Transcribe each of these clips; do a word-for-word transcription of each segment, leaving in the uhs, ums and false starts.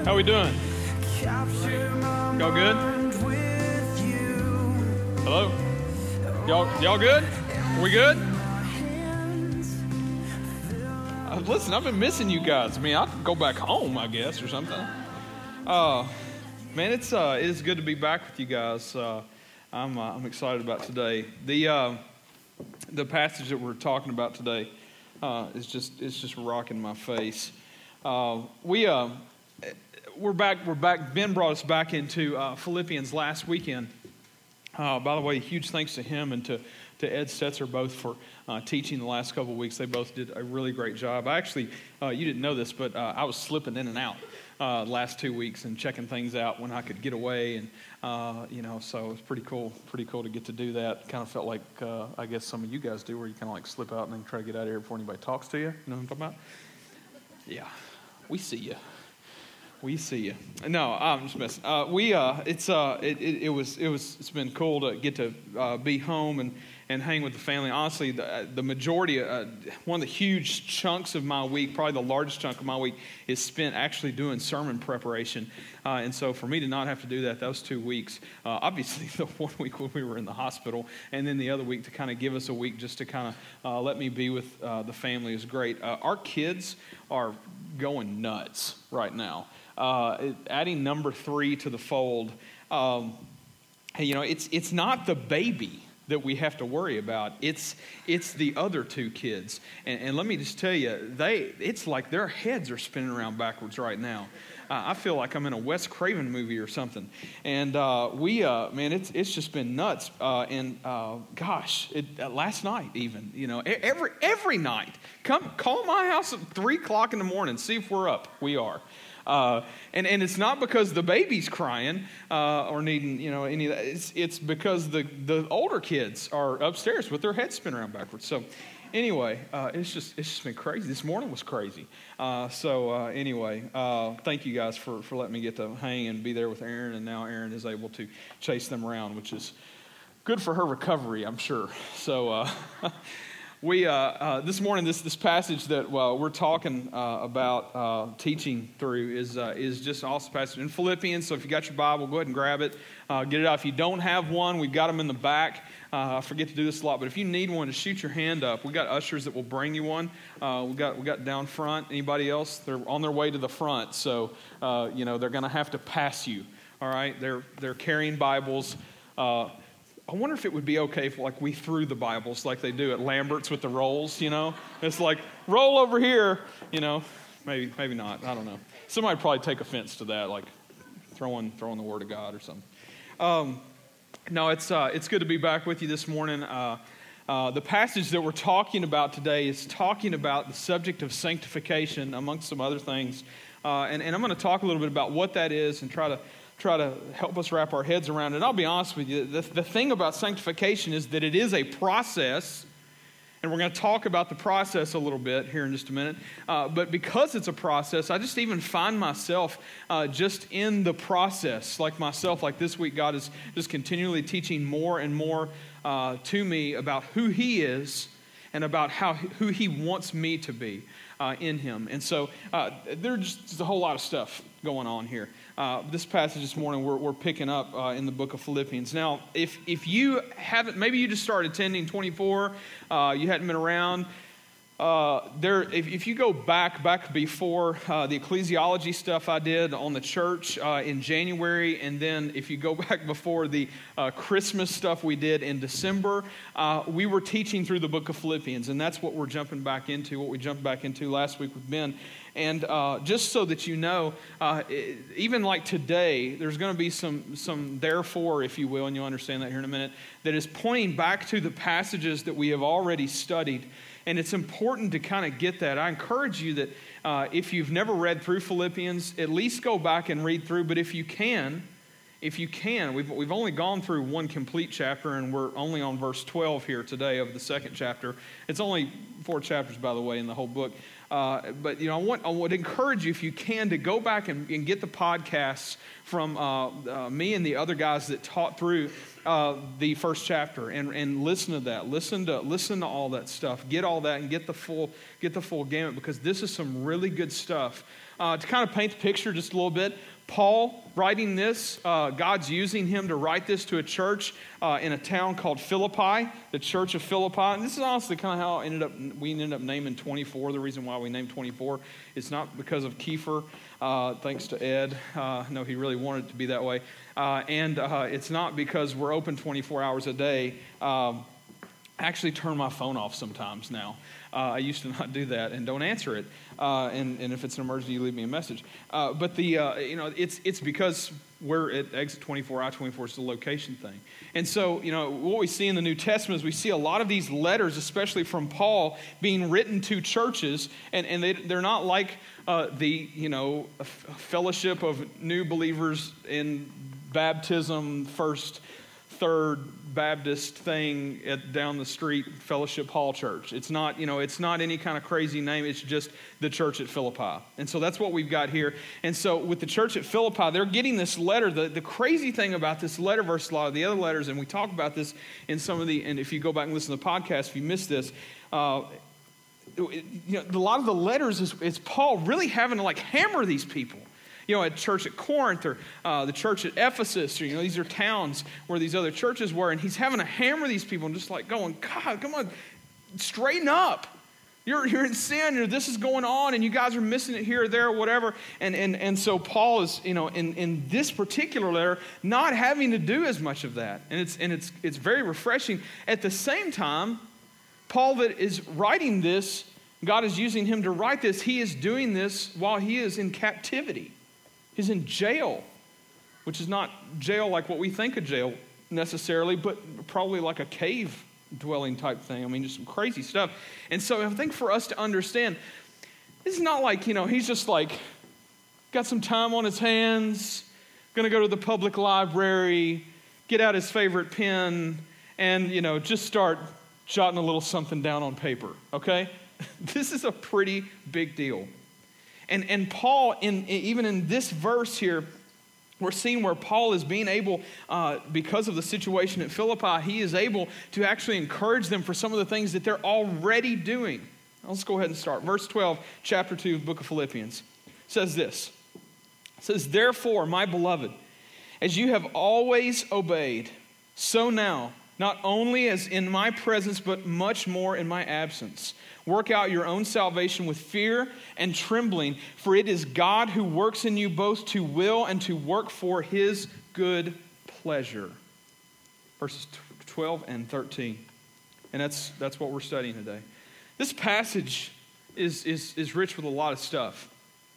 How we doing? Y'all good? Hello? Y'all, y'all good? Are we good? Uh, listen, I've been missing you guys. I mean, I'll go back home, I guess, or something. Uh, man, it's uh, it is good to be back with you guys. Uh, I'm uh, I'm excited about today. The uh, the passage that we're talking about today uh, is just it's just rocking my face. Uh, we uh, we're back. We're back. Ben brought us back into uh, Philippians last weekend. Uh, by the way, huge thanks to him and to, to Ed Stetzer both for uh, teaching the last couple of weeks. They both did a really great job. I actually, uh, you didn't know this, but uh, I was slipping in and out uh, last two weeks and checking things out when I could get away, and uh, you know, so it was pretty cool. Pretty cool to get to do that. Kind of felt like uh, I guess some of you guys do, where you kind of like slip out and then try to get out of here before anybody talks to you. You know what I'm talking about? Yeah, we see you. We see you. No, I'm just messing. Uh, we, uh, it's, uh, it, it, it was, it was, it's been cool to get to uh, be home and, and hang with the family. Honestly, the, the majority, uh, one of the huge chunks of my week, probably the largest chunk of my week, is spent actually doing sermon preparation. Uh, and so for me to not have to do that, those two weeks, uh, obviously the one week when we were in the hospital, and then the other week to kind of give us a week just to kind of uh, let me be with uh, the family is great. Uh, our kids are going nuts right now. Uh, adding number three to the fold, um, you know, it's it's not the baby that we have to worry about. It's it's the other two kids, and, and let me just tell you, they it's like their heads are spinning around backwards right now. Uh, I feel like I'm in a Wes Craven movie or something, and uh, we, uh, man, it's it's just been nuts. Uh, and uh, gosh, it, uh, last night even, you know, every every night, come call my house at three o'clock in the morning, see if we're up. We are. Uh, and, and it's not because the baby's crying uh, or needing, you know, any of that. It's, it's because the, the older kids are upstairs with their heads spinning around backwards. So anyway, uh, it's just it's just been crazy. This morning was crazy. Uh, so uh, anyway, uh, thank you guys for, for letting me get to hang and be there with Erin. And now Erin is able to chase them around, which is good for her recovery, I'm sure. So uh We uh, uh, this morning, this this passage that uh, we're talking uh, about uh, teaching through is uh, is just an awesome passage in Philippians. So if you got your Bible, go ahead and grab it, uh, get it out. If you don't have one, we've got them in the back. Uh, I forget to do this a lot, but if you need one, just shoot your hand up. We got ushers that will bring you one. Uh, we got we got down front. Anybody else? They're on their way to the front, so uh, you know they're going to have to pass you. All right, they're they're carrying Bibles. Uh, I wonder if it would be okay if like we threw the Bibles like they do at Lambert's with the rolls, you know? It's like, roll over here, you know? Maybe maybe not. I don't know. Somebody would probably take offense to that, like throwing throwing the Word of God or something. Um, no, it's uh, it's good to be back with you this morning. Uh, uh, the passage that we're talking about today is talking about the subject of sanctification, amongst some other things. Uh, and, and I'm going to talk a little bit about what that is and try to try to help us wrap our heads around it. And I'll be honest with you, the, the thing about sanctification is that it is a process, and we're going to talk about the process a little bit here in just a minute. Uh, but because it's a process, I just even find myself uh, just in the process, like myself, like this week, God is just continually teaching more and more uh, to me about who He is and about how who He wants me to be uh, in Him. And so uh, there's just a whole lot of stuff going on here. Uh, this passage this morning we're, we're picking up uh, in the book of Philippians. Now, if if you haven't, maybe you just started attending twenty-four, uh, you hadn't been around. Uh, there, if, if you go back back before uh, the ecclesiology stuff I did on the church uh, in January, and then if you go back before the uh, Christmas stuff we did in December, uh, we were teaching through the book of Philippians, and that's what we're jumping back into. What we jumped back into last week with Ben. And uh, just so that you know, uh, it, even like today, there's going to be some some therefore, if you will, and you'll understand that here in a minute, that is pointing back to the passages that we have already studied. And it's important to kind of get that. I encourage you that uh, if you've never read through Philippians, at least go back and read through. But if you can, if you can, we've we've only gone through one complete chapter, and we're only on verse twelve here today of the second chapter. It's only four chapters, by the way, in the whole book. Uh, but you know, I want I would encourage you, if you can, to go back and, and get the podcasts from uh, uh, me and the other guys that taught through uh, the first chapter, and, and listen to that. Listen to listen to all that stuff. Get all that and get the full get the full gamut, because this is some really good stuff Uh, to kind of paint the picture just a little bit, Paul writing this, uh, God's using him to write this to a church uh, in a town called Philippi, the church of Philippi. And this is honestly kind of how ended up we ended up naming twenty-four. The reason why we named twenty-four, it's not because of Kiefer, uh, thanks to Ed. Uh, no, he really wanted it to be that way. Uh, and uh, it's not because we're open twenty-four hours a day. Um, I actually turn my phone off sometimes now. Uh, I used to not do that and don't answer it. Uh, and, and if it's an emergency, you leave me a message. Uh, but the uh, you know it's it's because we're at exit twenty-four, I twenty-four. It's the location thing. And so you know what we see in the New Testament is we see a lot of these letters, especially from Paul, being written to churches, and and they they're not like uh, the you know fellowship of new believers in baptism, first, third Baptist thing at down the street, Fellowship Hall Church. It's not, you know, it's not any kind of crazy name. It's just the church at Philippi. And so that's what we've got here. And so with the church at Philippi, they're getting this letter. The, the crazy thing about this letter versus a lot of the other letters, and we talk about this in some of the, and if you go back and listen to the podcast, if you missed this, uh, you know, a lot of the letters is, is Paul really having to like hammer these people. You know, at church at Corinth or uh, the church at Ephesus, or, you know, these are towns where these other churches were, and he's having to hammer these people and just like going, God, come on, straighten up. You're you're in sin, you're, this is going on, and you guys are missing it here or there, or whatever. And and and so Paul is, you know, in, in this particular letter, not having to do as much of that. And it's and it's it's very refreshing. At the same time, Paul that is writing this, God is using him to write this, he is doing this while he is in captivity. He's in jail, which is not jail like what we think of jail necessarily, but probably like a cave dwelling type thing. I mean, just some crazy stuff. And so I think for us to understand, it's not like, you know, he's just like got some time on his hands, going to go to the public library, get out his favorite pen, and, you know, just start jotting a little something down on paper, okay? This is a pretty big deal. And and Paul, in even in this verse here, we're seeing where Paul is being able, uh, because of the situation at Philippi, he is able to actually encourage them for some of the things that they're already doing. Now let's go ahead and start. Verse twelve, chapter two of the book of Philippians says this. It says, therefore, my beloved, as you have always obeyed, so now, not only as in my presence, but much more in my absence. Work out your own salvation with fear and trembling, for it is God who works in you both to will and to work for his good pleasure. Verses twelve and thirteen. And that's that's what we're studying today. This passage is, is, is rich with a lot of stuff.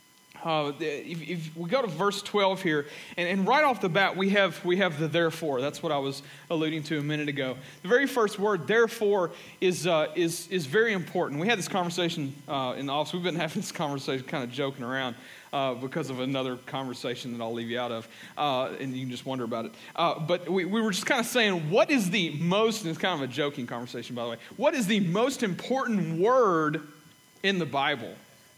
Uh, if, if we go to verse twelve here, and, and right off the bat, we have we have the therefore. That's what I was alluding to a minute ago. The very first word, therefore, is uh, is is very important. We had this conversation uh, in the office. We've been having this conversation, kind of joking around uh, because of another conversation that I'll leave you out of, uh, and you can just wonder about it. Uh, but we, we were just kind of saying, what is the most? And it's kind of a joking conversation, by the way. What is the most important word in the Bible?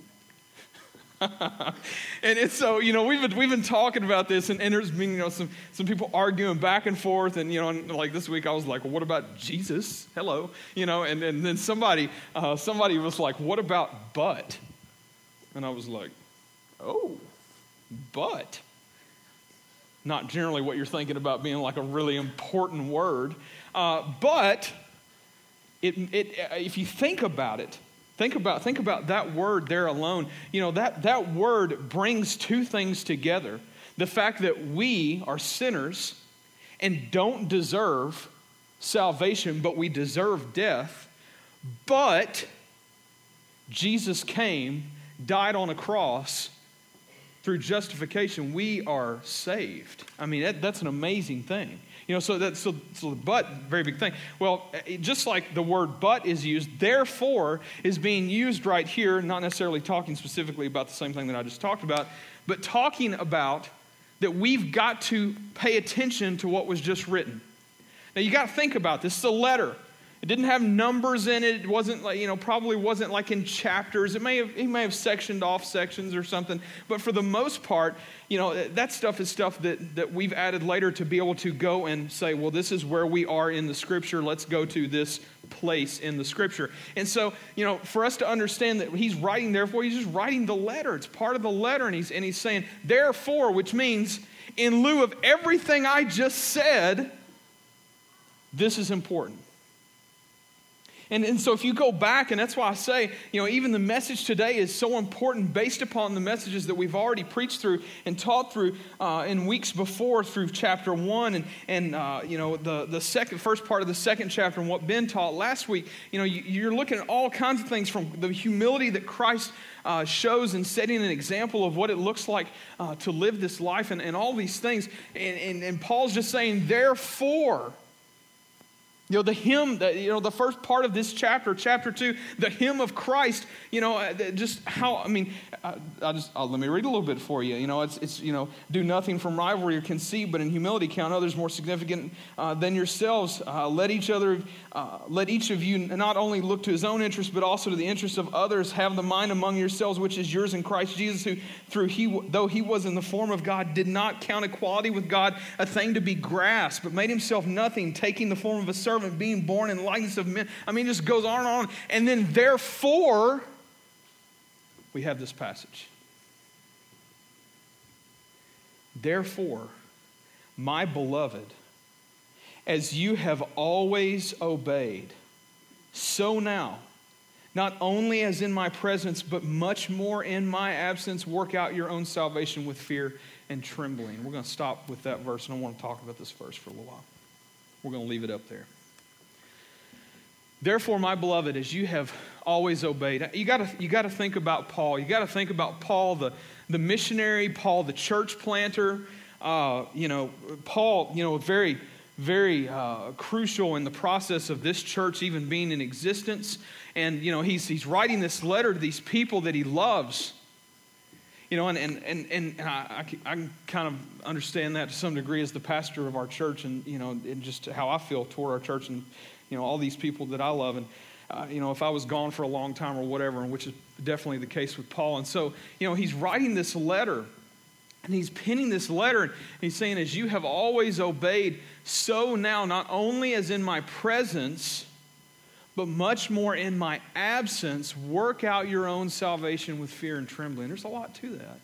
and it's so, you know, we've been, we've been talking about this, and, and there's been, you know, some, some people arguing back and forth, and, you know, and like this week I was like, well, what about Jesus? Hello. You know, and, and then somebody, uh, somebody was like, what about but? And I was like, oh, but. Not generally what you're thinking about being like a really important word, uh, but it, it, if you think about it, Think about, think about that word there alone. You know, that, that word brings two things together. The fact that we are sinners and don't deserve salvation, but we deserve death. But Jesus came, died on a cross. Through justification, we are saved. I mean, that, that's an amazing thing. You know, so that's so, so the but, very big thing. Well, it, just like the word but is used, therefore is being used right here, not necessarily talking specifically about the same thing that I just talked about, but talking about that we've got to pay attention to what was just written. Now, you got to think about this. It's a letter. It didn't have numbers in it. It wasn't like, you know, probably wasn't like in chapters. It may have, he may have sectioned off sections or something. But for the most part, you know, that stuff is stuff that, that we've added later to be able to go and say, well, this is where we are in the Scripture. Let's go to this place in the Scripture. And so, you know, for us to understand that he's writing, therefore, he's just writing the letter. It's part of the letter. And he's, and he's saying, therefore, which means in lieu of everything I just said, this is important. And, and so if you go back, and that's why I say, you know, even the message today is so important based upon the messages that we've already preached through and taught through uh, in weeks before through chapter one and, and uh, you know, the, the second first part of the second chapter and what Ben taught last week. You know, you, you're looking at all kinds of things from the humility that Christ uh, shows in setting an example of what it looks like uh, to live this life and, and all these things. And, and, and Paul's just saying, therefore... You know, the hymn, the, you know, the first part of this chapter, chapter two, the hymn of Christ, you know, just how, I mean, I, I just, I'll, let me read a little bit for you. You know, it's, it's, you know, do nothing from rivalry or conceit, but in humility count others more significant uh, than yourselves. Uh, let each other, uh, let each of you not only look to his own interest, but also to the interest of others. Have the mind among yourselves, which is yours in Christ Jesus, who through he, though he was in the form of God, did not count equality with God a thing to be grasped, but made himself nothing, taking the form of a servant, being born in likeness of men. I mean, it just goes on and on. And then therefore, we have this passage. Therefore, my beloved, as you have always obeyed, so now, not only as in my presence, but much more in my absence, work out your own salvation with fear and trembling. We're going to stop with that verse, and I want to talk about this verse for a little while. We're going to leave it up there. Therefore, my beloved, as you have always obeyed, you got to you got to think about Paul. You got to think about Paul, the, the missionary, Paul, the church planter. Uh, you know, Paul, you know, very, very uh, crucial in the process of this church even being in existence. And, you know, he's he's writing this letter to these people that he loves. You know, and and and, and I, I can kind of understand that to some degree as the pastor of our church, and, you know, and just how I feel toward our church and, you know, all these people that I love. And, uh, you know, if I was gone for a long time or whatever, and which is definitely the case with Paul. And so, you know, he's writing this letter, and he's penning this letter, and he's saying, as you have always obeyed, so now, not only as in my presence, but much more in my absence, work out your own salvation with fear and trembling. There's a lot to that.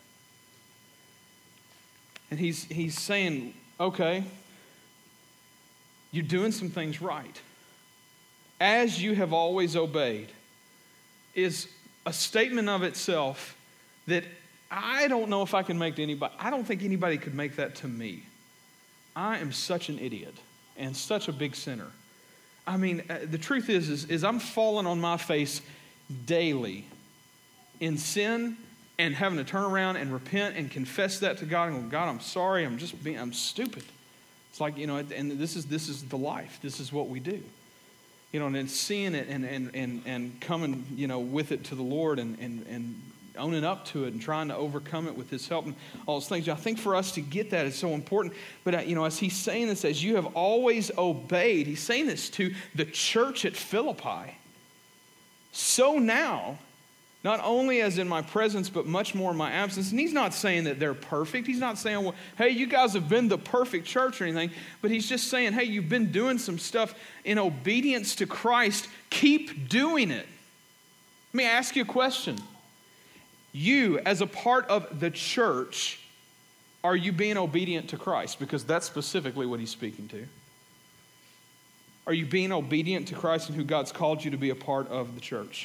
And he's he's saying, okay, you're doing some things right. As you have always obeyed is a statement of itself that I don't know if I can make to anybody. I don't think anybody could make that to me. I am such an idiot and such a big sinner. I mean, the truth is, is, is I'm falling on my face daily in sin and having to turn around and repent and confess that to God and go, God, I'm sorry. I'm just being, I'm stupid. It's like, you know, and this is this is the life. This is what we do. You know, and then seeing it and and and and coming, you know, with it to the Lord and and and owning up to it and trying to overcome it with His help and all those things. I think for us to get that is so important. But, uh, you know, as he's saying this, as you have always obeyed, he's saying this to the church at Philippi. So now, not only as in my presence, but much more in my absence. And he's not saying that they're perfect. He's not saying, well, hey, you guys have been the perfect church or anything. But he's just saying, hey, you've been doing some stuff in obedience to Christ. Keep doing it. Let me ask you a question. You, as a part of the church, are you being obedient to Christ? Because that's specifically what he's speaking to. Are you being obedient to Christ and who God's called you to be a part of the church?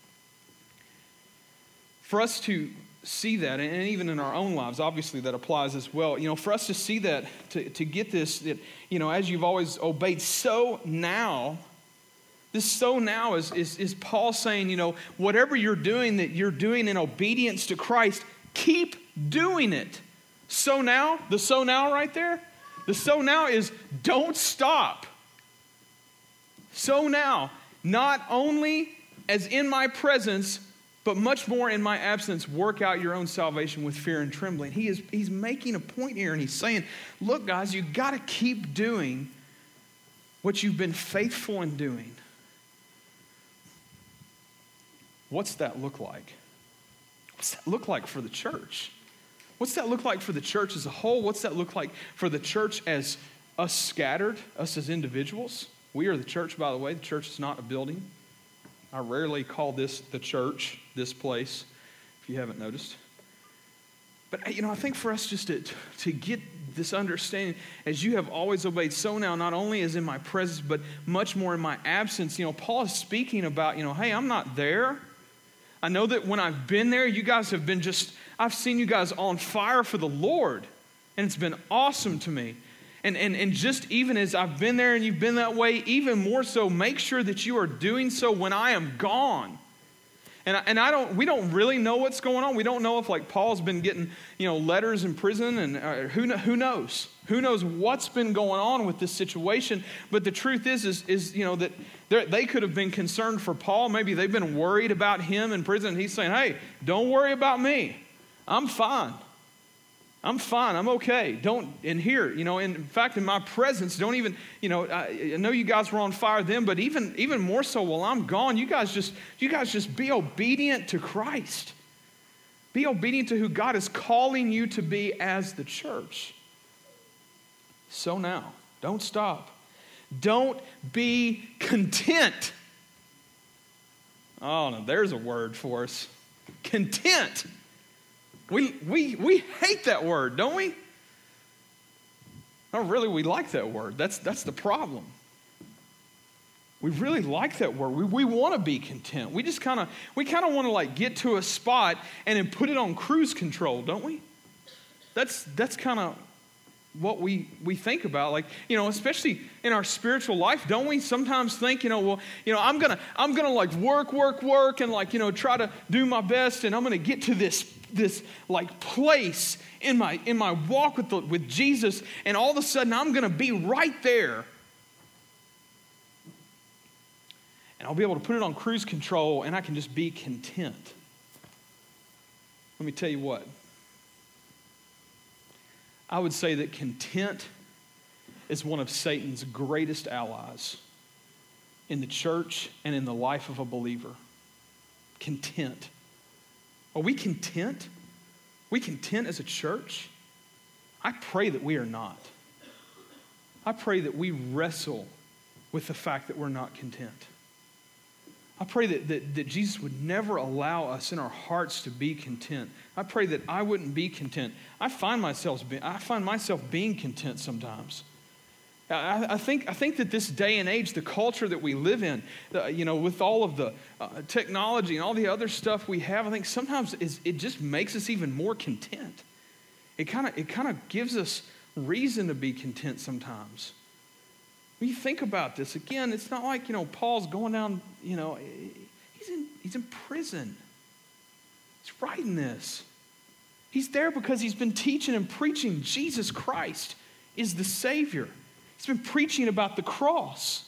For us to see that, and even in our own lives, obviously that applies as well. You know, for us to see that, to, to get this, that, you know, as you've always obeyed, so now, this so now is, is, is Paul saying, you know, whatever you're doing, that you're doing in obedience to Christ, keep doing it. So now, the so now right there, the so now is don't stop. So now, not only as in my presence, but much more in my absence, work out your own salvation with fear and trembling. He is he's making a point here, and he's saying, look, guys, you got to keep doing what you've been faithful in doing. what's that look like? What's that look like for the church? What's that look like for the church as a whole? What's that look like for the church as us scattered, us as individuals? We are the church, by the way. The church is not a building. I rarely call this the church, this place, if you haven't noticed. But, you know, I think for us just to, to get this understanding, as you have always obeyed, so now not only is in my presence, but much more in my absence. You know, Paul is speaking about, you know, hey, I'm not there. I know that when I've been there, you guys have been just, I've seen you guys on fire for the Lord. And it's been awesome to me. And, and, and just even as I've been there and you've been that way, even more so, make sure that you are doing so when I am gone. And I, and I don't, we don't really know what's going on. We don't know if like Paul's been getting, you know, letters in prison and uh, who who knows? Who knows what's been going on with this situation? But the truth is, is, is you know, that they could have been concerned for Paul. Maybe they've been worried about him in prison. He's saying, hey, don't worry about me. I'm fine. I'm fine. I'm okay. Don't, and here, you know, in fact, in my presence, don't even, you know, I, I know you guys were on fire then, but even, even more so while I'm gone, you guys just, you guys just be obedient to Christ. Be obedient to who God is calling you to be as the church. So now, don't stop. Don't be content. Oh, no, there's a word for us. Content. We, we, we hate that word, don't we? No, really, we like that word. That's, that's the problem. We really like that word. We, we want to be content. We just kind of, we kind of want to like get to a spot and then put it on cruise control, don't we? That's, that's kind of what we, we think about. Like, you know, especially in our spiritual life, don't we sometimes think, you know, well, you know, I'm going to, I'm going to like work, work, work and like, you know, try to do my best and I'm going to get to this this like place in my in my walk with the, with Jesus, and all of a sudden I'm going to be right there, and I'll be able to put it on cruise control, and I can just be content. Let me tell you what. I would say that content is one of Satan's greatest allies in the church and in the life of a believer. Content. Are we content? Are we content as a church? I pray that we are not. I pray that we wrestle with the fact that we're not content. I pray that, that, that Jesus would never allow us in our hearts to be content. I pray that I wouldn't be content. I find myself, I find myself being content sometimes. I, I think I think that this day and age, the culture that we live in, uh, you know, with all of the uh, technology and all the other stuff we have, I think sometimes is, it just makes us even more content. It kind of it kind of gives us reason to be content sometimes. When you think about this, again, it's not like, you know, Paul's going down, you know, he's in he's in prison. He's writing this. He's there because he's been teaching and preaching Jesus Christ is the Savior. He's been preaching about the cross.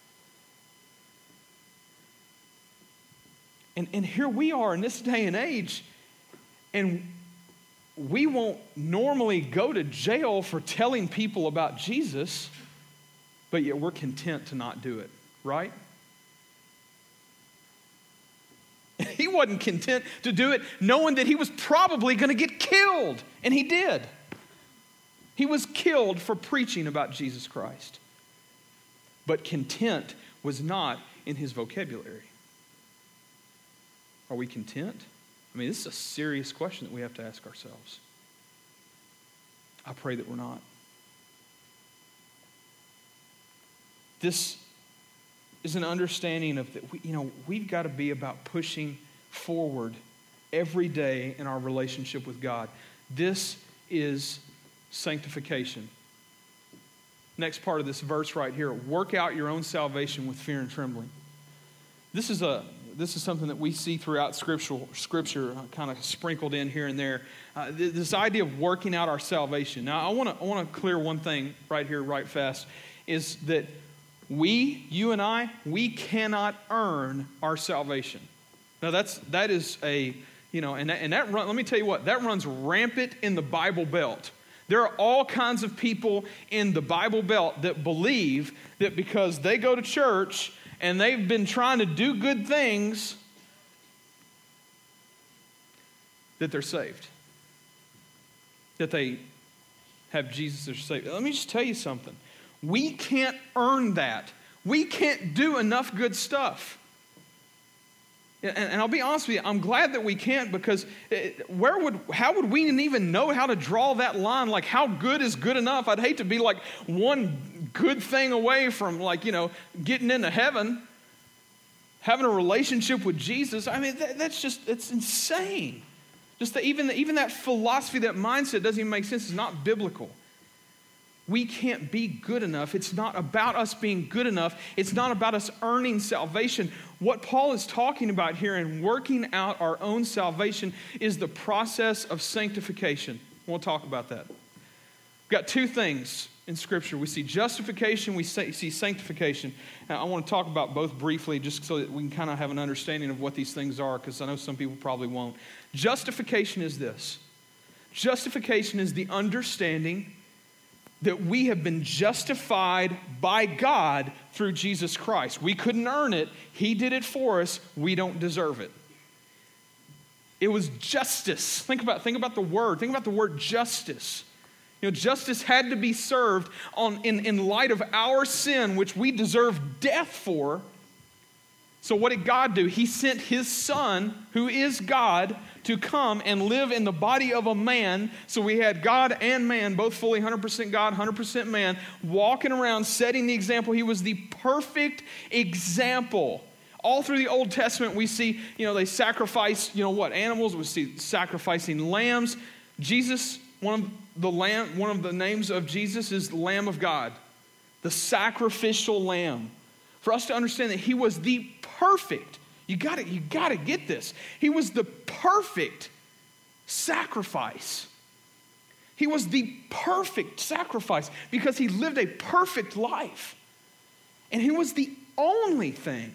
And, and here we are in this day and age, and we won't normally go to jail for telling people about Jesus, but yet we're content to not do it, right? He wasn't content to do it knowing that he was probably going to get killed, and he did. He was killed for preaching about Jesus Christ. But content was not in his vocabulary. Are we content? I mean, this is a serious question that we have to ask ourselves. I pray that we're not. This is an understanding of that. We, you know, we've got to be about pushing forward every day in our relationship with God. This is sanctification. Next part of this verse right here, work out your own salvation with fear and trembling. This is a this is something that we see throughout scripture, scripture uh, kind of sprinkled in here and there. Uh, th- this idea of working out our salvation. Now, I want to I want to clear one thing right here, right fast, is that we, you and I, we cannot earn our salvation. Now, that's that is a you know, and that, and that run, let me tell you what, that runs rampant in the Bible Belt. There are all kinds of people in the Bible Belt that believe that because they go to church and they've been trying to do good things, that they're saved, that they have Jesus as Savior. Let me just tell you something. We can't earn that. We can't do enough good stuff. And, and I'll be honest with you, I'm glad that we can't, because it, where would, how would we even know how to draw that line? Like, how good is good enough? I'd hate to be like one good thing away from, like, you know, getting into heaven, having a relationship with Jesus. I mean, that, that's just, it's insane. Just that even, even that philosophy, that mindset doesn't even make sense. It's not biblical. We can't be good enough. It's not about us being good enough. It's not about us earning salvation. What Paul is talking about here in working out our own salvation is the process of sanctification. We'll talk about that. We've got two things in Scripture. We see justification, we see sanctification. Now, I want to talk about both briefly just so that we can kind of have an understanding of what these things are, because I know some people probably won't. Justification is this. Justification is the understanding that we have been justified by God through Jesus Christ. We couldn't earn it. He did it for us. We don't deserve it. It was justice. Think about, think about the word. Think about the word justice. You know, justice had to be served on, in, in light of our sin, which we deserve death for. So what did God do? He sent His Son, who is God, to come and live in the body of a man. So we had God and man, both fully one hundred percent God, one hundred percent man, walking around setting the example. He was the perfect example. All through the Old Testament, we see, you know, they sacrifice, you know what, animals. We see sacrificing lambs. Jesus, one of the lamb, one of the names of Jesus is the Lamb of God, the sacrificial lamb. For us to understand that He was the perfect, you gotta, you gotta get this. He was the perfect sacrifice. He was the perfect sacrifice because He lived a perfect life. And He was the only thing,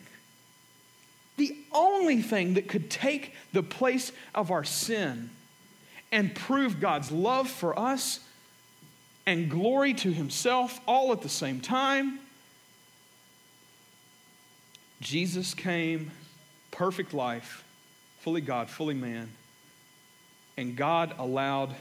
the only thing that could take the place of our sin and prove God's love for us and glory to Himself all at the same time. Jesus came, perfect life, fully God, fully man, and God allowed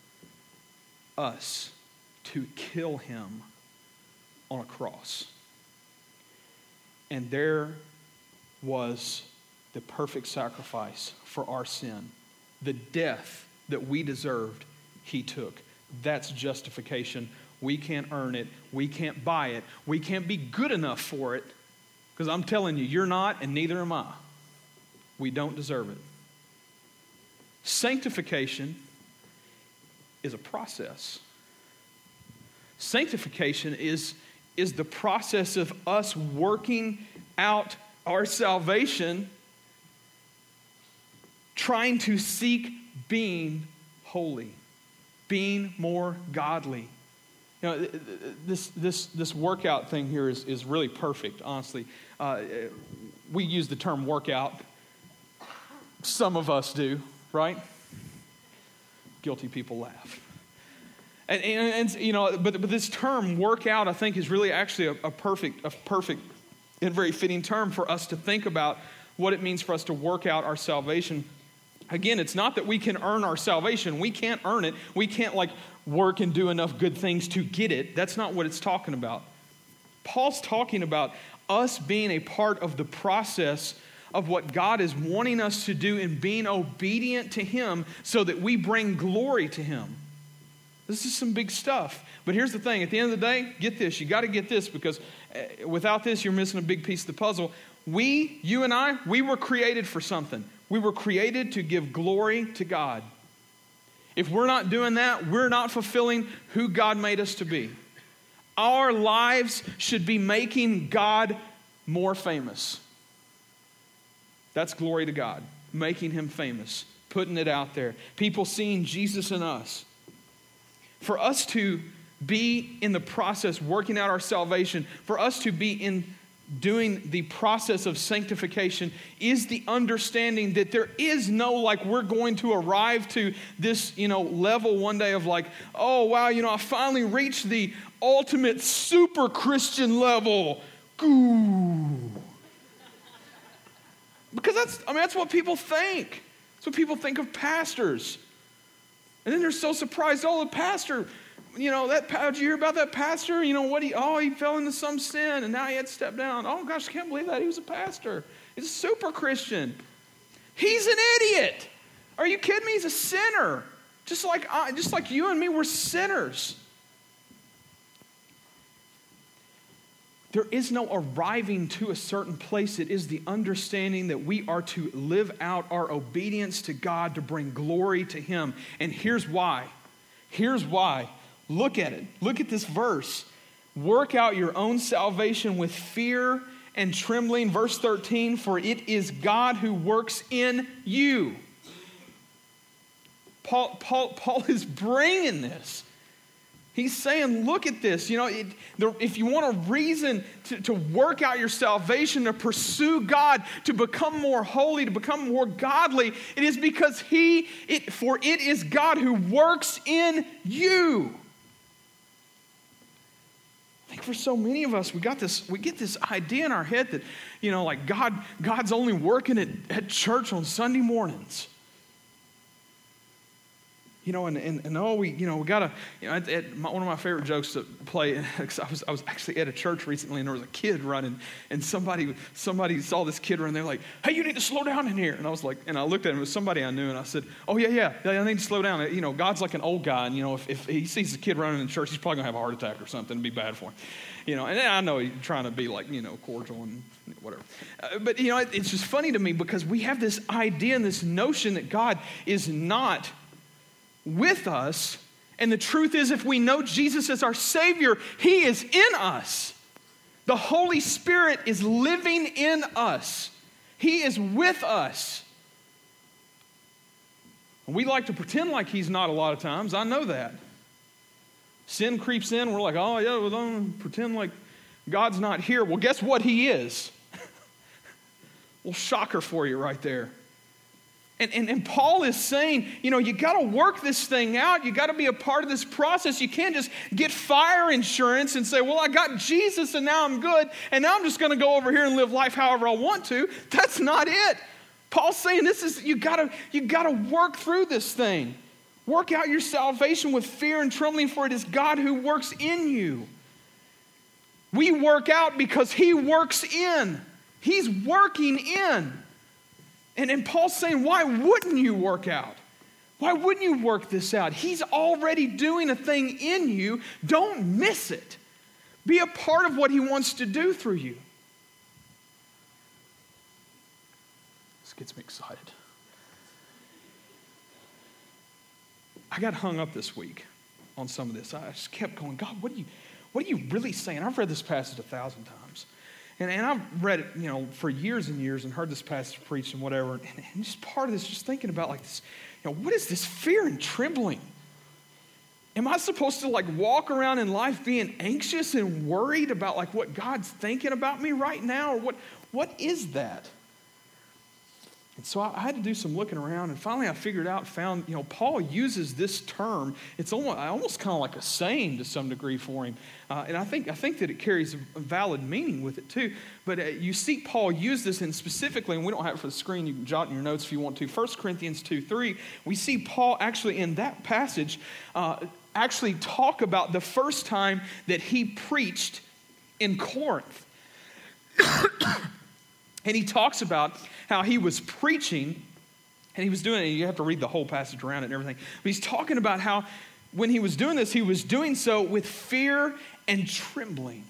us to kill Him on a cross. And there was the perfect sacrifice for our sin. The death that we deserved, He took. That's justification. We can't earn it. We can't buy it. We can't be good enough for it. Because I'm telling you, you're not, and neither am I. We don't deserve it. Sanctification is a process. Sanctification is, is the process of us working out our salvation, trying to seek being holy, being more godly. You know, this this this workout thing here is, is really perfect, honestly. Uh, we use the term workout. Some of us do, right? Guilty people laugh. And, and, and you know, but, but this term workout, I think, is really actually a, a perfect, a perfect and very fitting term for us to think about what it means for us to work out our salvation. Again, it's not that we can earn our salvation. We can't earn it. We can't like work and do enough good things to get it. That's not what it's talking about. Paul's talking about us being a part of the process of what God is wanting us to do in being obedient to Him so that we bring glory to Him. This is some big stuff. But here's the thing. At the end of the day, get this. You got to get this, because without this, you're missing a big piece of the puzzle. We, you and I, we were created for something. We were created to give glory to God. If we're not doing that, we're not fulfilling who God made us to be. Our lives should be making God more famous. That's glory to God, making Him famous, putting it out there. People seeing Jesus in us. For us to be in the process, working out our salvation, for us to be in doing the process of sanctification is the understanding that there is no, like, we're going to arrive to this, you know, level one day of like, oh, wow, you know, I finally reached the ultimate super Christian level. Ooh. Because that's, I mean, that's what people think. That's what people think of pastors. And then they're so surprised, oh, the pastor, you know, that, did you hear about that pastor? You know, what he, oh, he fell into some sin and now he had to step down. Oh gosh, I can't believe that. He was a pastor. He's a super Christian. He's an idiot. Are you kidding me? He's a sinner. Just like I, just like you and me, we're sinners. There is no arriving to a certain place. It is the understanding that we are to live out our obedience to God to bring glory to Him. And here's why. Here's why. Look at it. Look at this verse. Work out your own salvation with fear and trembling. Verse thirteen, for it is God who works in you. Paul, Paul, Paul is bringing this. He's saying, look at this. You know, it, the, if you want a reason to, to work out your salvation, to pursue God, to become more holy, to become more godly, it is because He, it, for it is God who works in you. I think for so many of us, we got this, we get this idea in our head that, you know, like God, God's only working at, at church on Sunday mornings. You know, and, and, and oh, we, you know, we got to, you know, at, at my, one of my favorite jokes to play, because I was, I was actually at a church recently and there was a kid running and somebody, somebody saw this kid running. They're like, hey, you need to slow down in here. And I was like, and I looked at him, it was somebody I knew, and I said, oh, yeah, yeah, yeah, I need to slow down. You know, God's like an old guy, and, you know, if, if he sees a kid running in church, he's probably going to have a heart attack or something. It'd be bad for him. You know, and I know he's trying to be like, you know, cordial and whatever. Uh, but, you know, it, it's just funny to me because we have this idea and this notion that God is not with us, and the truth is, if we know Jesus as our Savior, He is in us. The Holy Spirit is living in us. He is with us. And we like to pretend like He's not a lot of times. I know that. Sin creeps in, we're like, oh yeah, well, don't pretend like God's not here. Well, guess what? He is. Well, shocker for you right there. And, and, and Paul is saying, you know, you got to work this thing out. You got to be a part of this process. You can't just get fire insurance and say, well, I got Jesus and now I'm good. And now I'm just going to go over here and live life however I want to. That's not it. Paul's saying this is, you got to, you got to work through this thing. Work out your salvation with fear and trembling, for it is God who works in you. We work out because He works in. He's working in. And, and Paul's saying, why wouldn't you work out? Why wouldn't you work this out? He's already doing a thing in you. Don't miss it. Be a part of what He wants to do through you. This gets me excited. I got hung up this week on some of this. I just kept going, God, what are you, what are you really saying? I've read this passage a thousand times. And, and I've read it, you know, for years and years and heard this pastor preach and whatever. And, and just part of this, just thinking about like this, you know, what is this fear and trembling? Am I supposed to like walk around in life being anxious and worried about like what God's thinking about me right now? Or what, what is that? And so I, I had to do some looking around, and finally I figured out, found, you know, Paul uses this term. It's almost, almost kind of like a saying to some degree for him. Uh, and I think I think that it carries a valid meaning with it too. But uh, you see Paul use this, and specifically, and we don't have it for the screen, you can jot in your notes if you want to, First Corinthians two three, we see Paul actually in that passage uh, actually talk about the first time that he preached in Corinth. And he talks about how he was preaching, and he was doing it. You have to read the whole passage around it and everything. But he's talking about how when he was doing this, he was doing so with fear and trembling.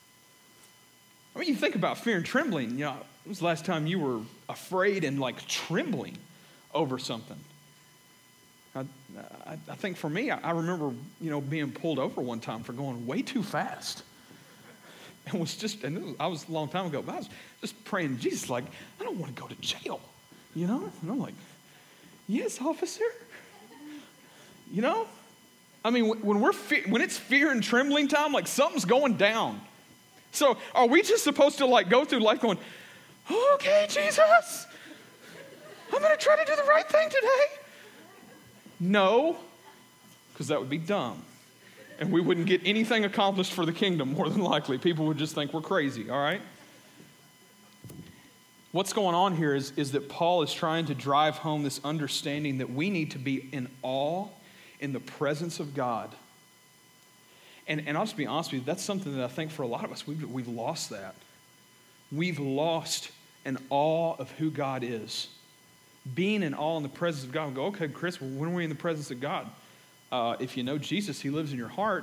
I mean, you think about fear and trembling. You know, when was the last time you were afraid and like trembling over something? I, I, I think for me, I, I remember, you know, being pulled over one time for going way too fast. And was just, and was, I was a long time ago, but I was just praying to Jesus, like, I don't want to go to jail, you know? And I'm like, yes, officer. You know? I mean, when we're fe- when it's fear and trembling time, like something's going down. So are we just supposed to like go through life going, okay, Jesus, I'm going to try to do the right thing today? No, because that would be dumb. And we wouldn't get anything accomplished for the kingdom, more than likely. People would just think we're crazy, all right? what's going on here is, is that Paul is trying to drive home this understanding that we need to be in awe in the presence of God. And, and I'll just be honest with you, that's something that I think for a lot of us, we've, we've lost that. We've lost an awe of who God is. Being in awe in the presence of God. We go, okay, Chris, well, when are we in the presence of God? Uh, if you know Jesus, he lives in your heart.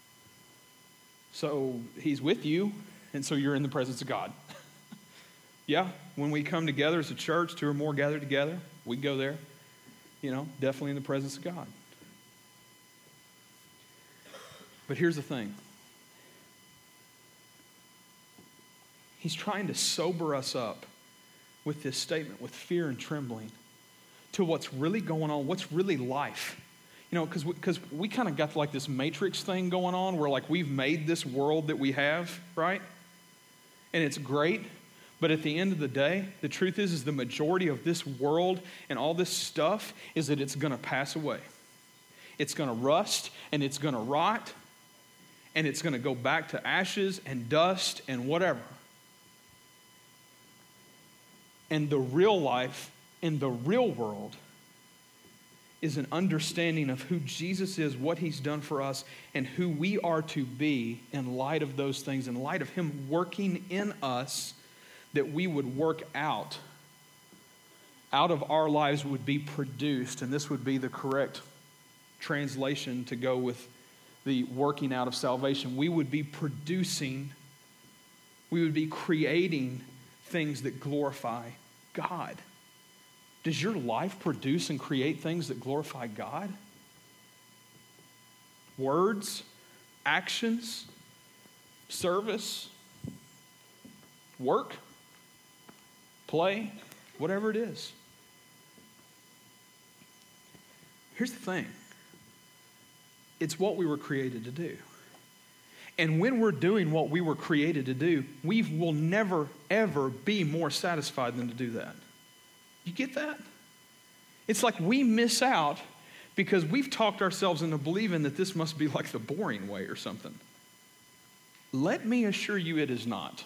So he's with you, and so you're in the presence of God. Yeah, when we come together as a church, two or more gather together, we go there. You know, definitely in the presence of God. But here's the thing. He's trying to sober us up with this statement, with fear and trembling, to what's really going on, what's really life. You know, because we, because we kind of got like this matrix thing going on where like we've made this world that we have, right? And it's great. But at the end of the day, the truth is, is the majority of this world and all this stuff is that it's going to pass away. It's going to rust and it's going to rot and it's going to go back to ashes and dust and whatever. And the real life in the real world is an understanding of who Jesus is, what he's done for us, and who we are to be in light of those things, in light of him working in us, that we would work out. Out of our lives would be produced, and this would be the correct translation to go with the working out of salvation. We would be producing, we would be creating things that glorify God. Does your life produce and create things that glorify God? Words, actions, service, work, play, whatever it is. Here's the thing. It's what we were created to do. And when we're doing what we were created to do, we will never, ever be more satisfied than to do that. You get that? It's like we miss out because we've talked ourselves into believing that this must be like the boring way or something. Let me assure you it is not.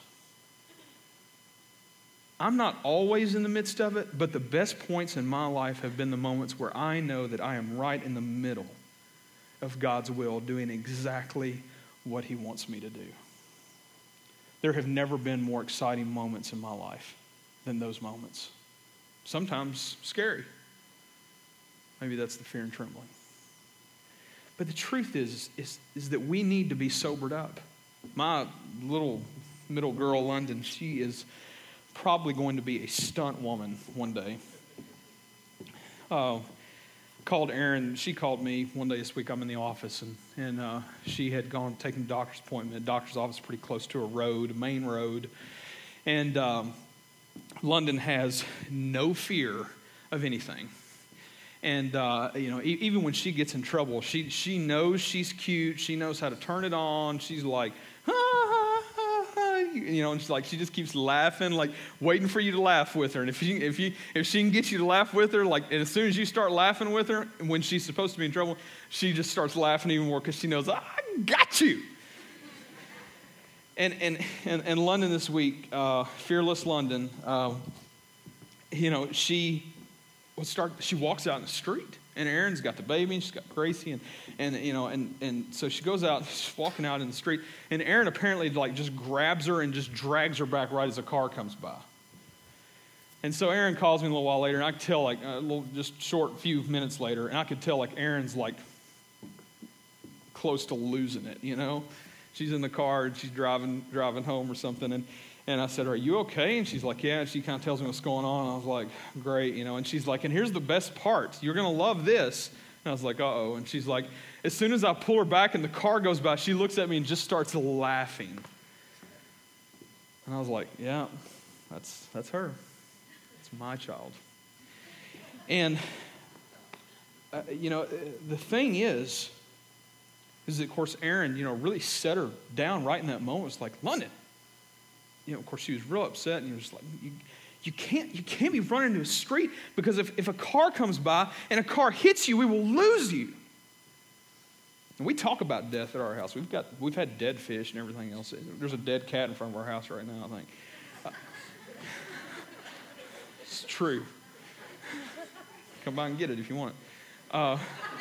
I'm not always in the midst of it, but the best points in my life have been the moments where I know that I am right in the middle of God's will, doing exactly what he wants me to do. There have never been more exciting moments in my life than those moments. Sometimes scary. Maybe that's the fear and trembling. But the truth is, is, is that we need to be sobered up. My little middle girl, London, she is probably going to be a stunt woman one day. Uh, called Erin. She called me one day this week. I'm in the office, and, and uh, she had gone taking a doctor's appointment. The doctor's office is pretty close to a road, a main road. And um, London has no fear of anything. And, uh, you know, e- even when she gets in trouble, she she knows she's cute. She knows how to turn it on. She's like, ah, ah, ah, ah. You know, and she's like, she just keeps laughing, like waiting for you to laugh with her. And if you if you if she can get you to laugh with her, like, and as soon as you start laughing with her, when she's supposed to be in trouble, she just starts laughing even more because she knows, I got you. And and and, and London this week, uh, fearless London, uh, you know, she. Let's start. She walks out in the street, and Erin's got the baby, and she's got Gracie, and and you know, and and so she goes out, she's walking out in the street, and Erin apparently like just grabs her and just drags her back right as a car comes by. And so Erin calls me a little while later, and I could tell like a little, just short few minutes later, and I could tell like Erin's like close to losing it. You know, she's in the car and she's driving driving home or something, and. And I said, are you okay? And she's like, yeah. And she kind of tells me what's going on. I was like, great, you know. And she's like, and here's the best part. You're going to love this. And I was like, uh-oh. And she's like, as soon as I pull her back and the car goes by, she looks at me and just starts laughing. And I was like, yeah, that's that's her. It's my child. And, uh, you know, the thing is, is that, of course, Erin, you know, really set her down right in that moment. It's like, London. You know, of course, she was real upset, and he was like, you, you can't you can't be running into a street, because if, if a car comes by and a car hits you, we will lose you. And we talk about death at our house. We've got we've had dead fish and everything else. There's a dead cat in front of our house right now, I think. true. Come by and get it if you want it. Uh,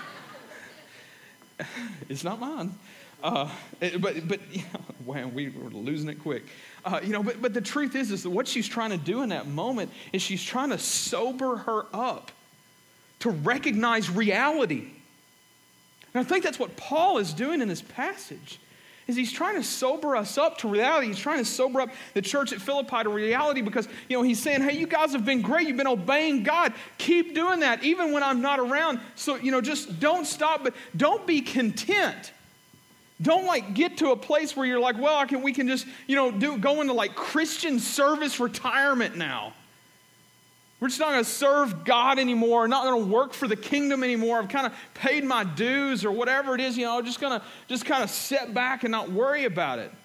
it's not mine. Uh, but, but you know, wow, we were losing it quick. Uh, you know, but, but the truth is, is that what she's trying to do in that moment is she's trying to sober her up to recognize reality. And I think that's what Paul is doing in this passage, is he's trying to sober us up to reality. He's trying to sober up the church at Philippi to reality because, you know, he's saying, hey, you guys have been great. You've been obeying God. Keep doing that even when I'm not around. So, you know, just don't stop, but don't be content. Don't like get to a place where you're like, well, I can, we can just, you know, do go into like Christian service retirement now. We're just not going to serve God anymore. Not going to work for the kingdom anymore. I've kind of paid my dues or whatever it is. You know, just going to just kind of sit back and not worry about it.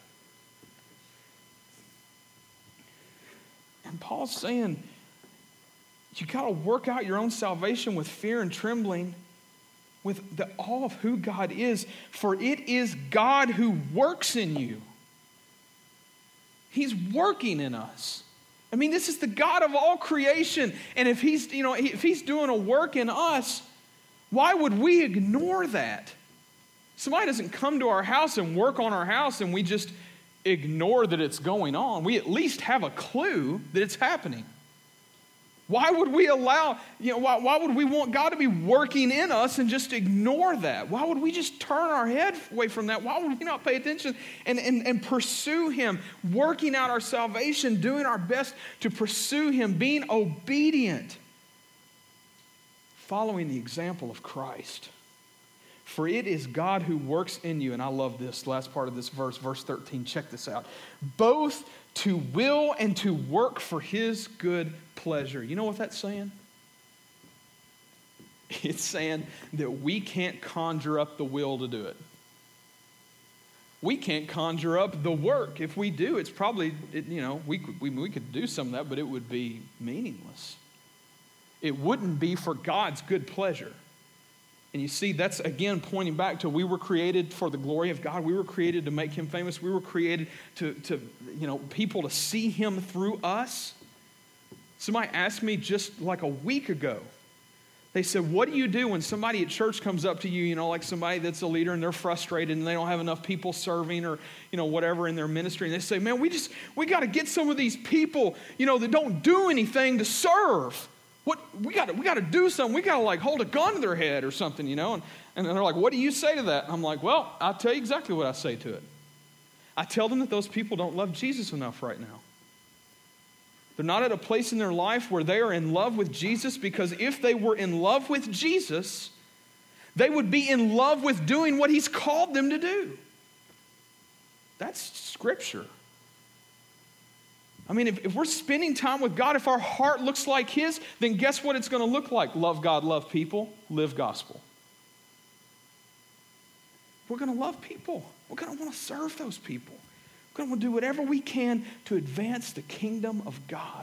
And Paul's saying, you got to work out your own salvation with fear and trembling, with the awe of who God is, for it is God who works in you. He's working in us. I mean, this is the God of all creation, and if he's, you know, if he's doing a work in us, why would we ignore that? Somebody doesn't come to our house and work on our house and we just ignore that it's going on. We at least have a clue that it's happening. Why would we allow, you know, why, why would we want God to be working in us and just ignore that? Why would we just turn our head away from that? Why would we not pay attention and, and, and pursue Him, working out our salvation, doing our best to pursue Him, being obedient, following the example of Christ? For it is God who works in you, and I love this last part of this verse, verse thirteen, check this out. Both to will and to work for His good pleasure. You know what that's saying? It's saying that we can't conjure up the will to do it. We can't conjure up the work. If we do, it's probably, it, you know, we could, we, we could do some of that, but it would be meaningless. It wouldn't be for God's good pleasure. And you see, that's again pointing back to we were created for the glory of God. We were created to make Him famous. We were created to, to you know, people to see Him through us. Somebody asked me just like a week ago. They said, what do you do when somebody at church comes up to you, you know, like somebody that's a leader and they're frustrated and they don't have enough people serving or, you know, whatever in their ministry. And they say, man, we just, we got to get some of these people, you know, that don't do anything to serve. What we got to we got to do something. We got to like hold a gun to their head or something, you know. And, and they're like, what do you say to that? And I'm like, well, I'll tell you exactly what I say to it. I tell them that those people don't love Jesus enough right now. They're not at a place in their life where they are in love with Jesus, because if they were in love with Jesus, they would be in love with doing what He's called them to do. That's Scripture. I mean, if, if we're spending time with God, if our heart looks like His, then guess what it's going to look like? Love God, love people, live gospel. We're going to love people. We're going to want to serve those people. We're going to do whatever we can to advance the kingdom of God.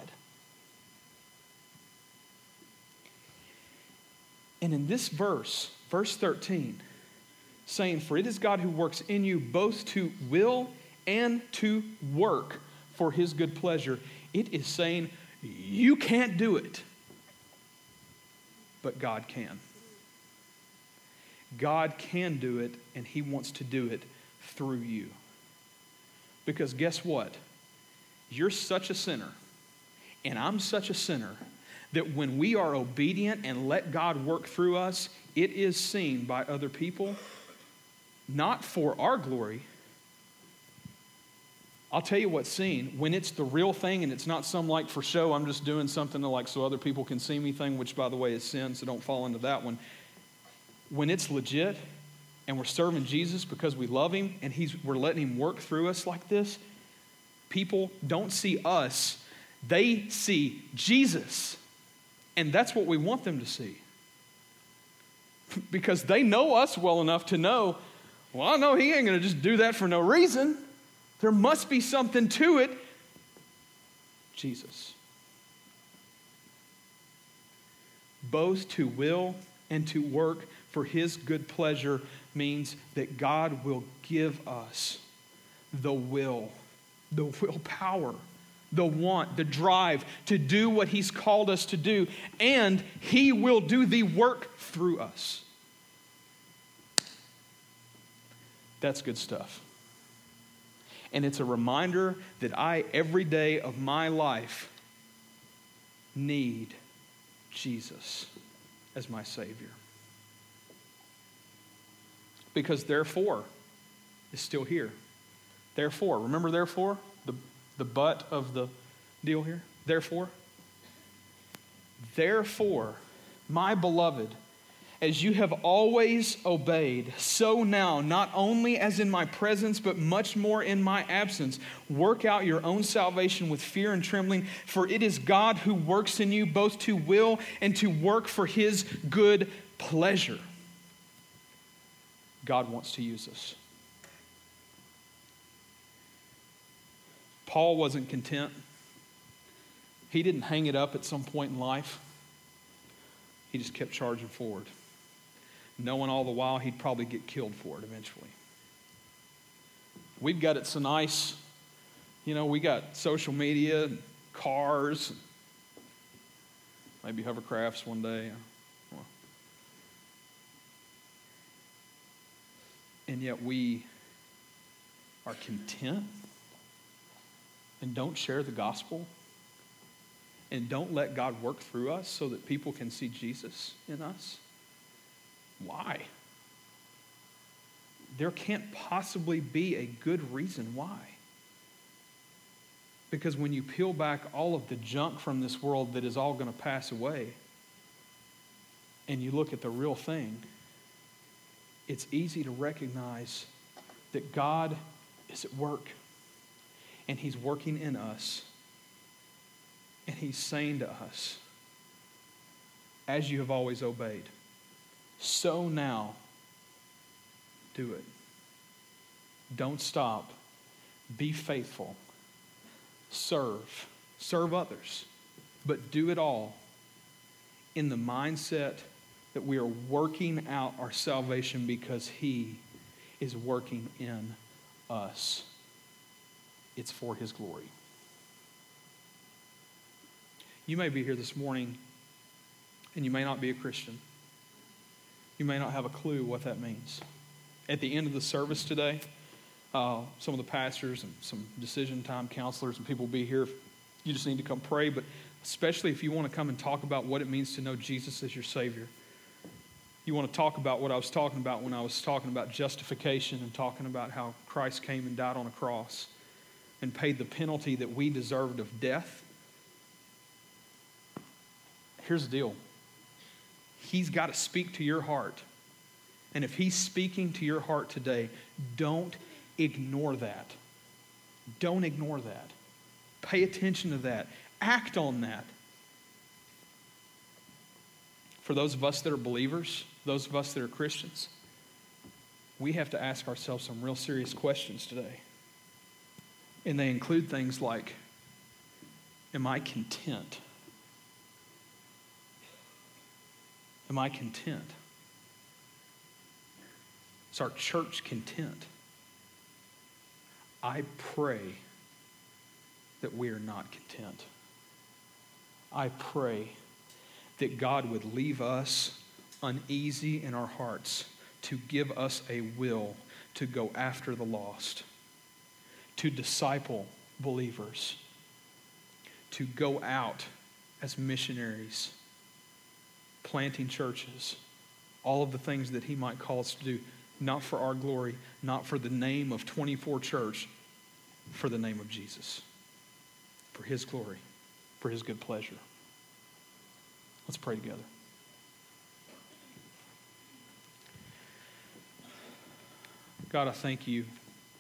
And in this verse, verse thirteen, saying, for it is God who works in you both to will and to work for His good pleasure. It is saying you can't do it, but God can. God can do it, and He wants to do it through you. Because guess what? You're such a sinner, and I'm such a sinner, that when we are obedient and let God work through us, it is seen by other people, not for our glory. I'll tell you what's seen when it's the real thing and it's not some like for show, I'm just doing something to like so other people can see me thing, which by the way is sin, so don't fall into that one. When it's legit and we're serving Jesus because we love Him and he's we're letting Him work through us like this, people don't see us, they see Jesus. And that's what we want them to see. Because they know us well enough to know, well, I know He ain't going to just do that for no reason. There must be something to it. Jesus. Both to will and to work for His good pleasure means that God will give us the will, the willpower the want, the drive to do what he's called us to do, and he will do the work through us. That's good stuff. And it's a reminder that I, every day of my life, need Jesus as my Savior. Because therefore is still here. Therefore, remember therefore? The, the butt of the deal here? Therefore. Therefore, my beloved, as you have always obeyed, so now, not only as in my presence, but much more in my absence, work out your own salvation with fear and trembling, for it is God who works in you both to will and to work for his good pleasure. God wants to use us. Paul wasn't content. He didn't hang it up at some point in life. He just kept charging forward, knowing all the while he'd probably get killed for it eventually. We've got it so nice. You know, we got social media, cars, maybe hovercrafts one day. Well, and yet we are content and don't share the gospel and don't let God work through us so that people can see Jesus in us. Why? There can't possibly be a good reason why. Because when you peel back all of the junk from this world that is all going to pass away, and you look at the real thing, it's easy to recognize that God is at work, and he's working in us, and he's saying to us, as you have always obeyed, so now, do it. Don't stop. Be faithful. Serve. Serve others. But do it all in the mindset that we are working out our salvation because he is working in us. It's for his glory. You may be here this morning and you may not be a Christian. You may not have a clue what that means. At the end of the service today, uh, some of the pastors and some decision time counselors and people will be here. You just need to come pray, but especially if you want to come and talk about what it means to know Jesus as your Savior. You want to talk about what I was talking about when I was talking about justification and talking about how Christ came and died on a cross and paid the penalty that we deserved of death. Here's the deal. He's got to speak to your heart. And if he's speaking to your heart today, don't ignore that. Don't ignore that. Pay attention to that. Act on that. For those of us that are believers, those of us that are Christians, we have to ask ourselves some real serious questions today. And they include things like, am I content? Am I content? Is our church content? I pray that we are not content. I pray that God would leave us uneasy in our hearts to give us a will to go after the lost, to disciple believers, to go out as missionaries, planting churches, all of the things that he might call us to do, not for our glory, not for the name of twenty-four Church, for the name of Jesus, for his glory, for his good pleasure. Let's pray together. God, I thank you.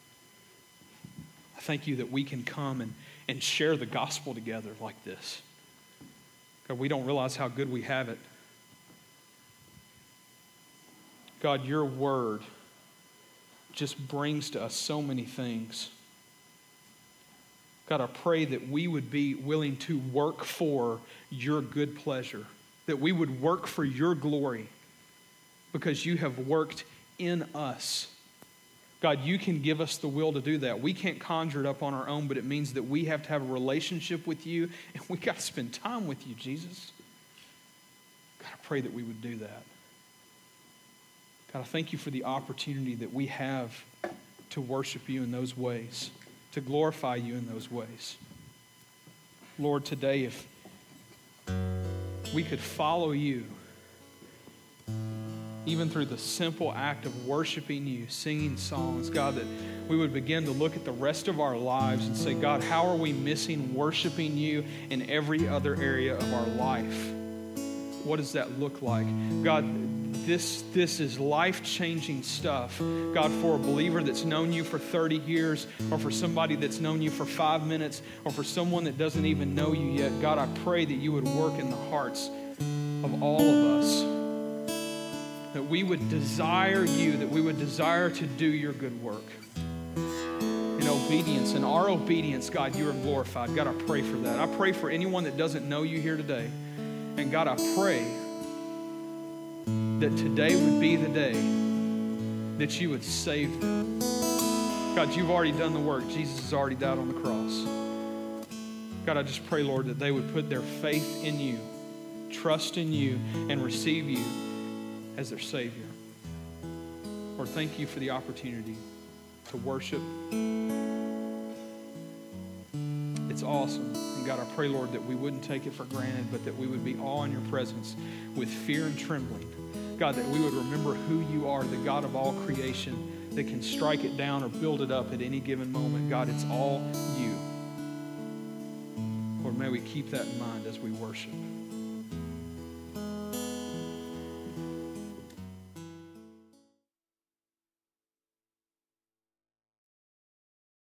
I thank you that we can come and, and share the gospel together like this. God, we don't realize how good we have it. God, your word just brings to us so many things. God, I pray that we would be willing to work for your good pleasure, that we would work for your glory, because you have worked in us God, you can give us the will to do that. We can't conjure it up on our own, but it means that we have to have a relationship with you, and we got to spend time with you, Jesus. God, I pray that we would do that. God, I thank you for the opportunity that we have to worship you in those ways, to glorify you in those ways. Lord, today, if we could follow you, even through the simple act of worshiping you, singing songs, God, that we would begin to look at the rest of our lives and say, God, how are we missing worshiping you in every other area of our life? What does that look like? God, this, this is life-changing stuff. God, for a believer that's known you for thirty years, or for somebody that's known you for five minutes, or for someone that doesn't even know you yet, God, I pray that you would work in the hearts of all of us, that we would desire you, that we would desire to do your good work. In obedience, in our obedience, God, you are glorified. God, I pray for that. I pray for anyone that doesn't know you here today. And God, I pray that today would be the day that you would save them. God, you've already done the work. Jesus has already died on the cross. God, I just pray, Lord, that they would put their faith in you, trust in you, and receive you as their Savior. Lord, thank you for the opportunity to worship. It's awesome. And God, I pray, Lord, that we wouldn't take it for granted, but that we would be all in your presence with fear and trembling. God, that we would remember who you are, the God of all creation, that can strike it down or build it up at any given moment. God, it's all you. Lord, may we keep that in mind as we worship.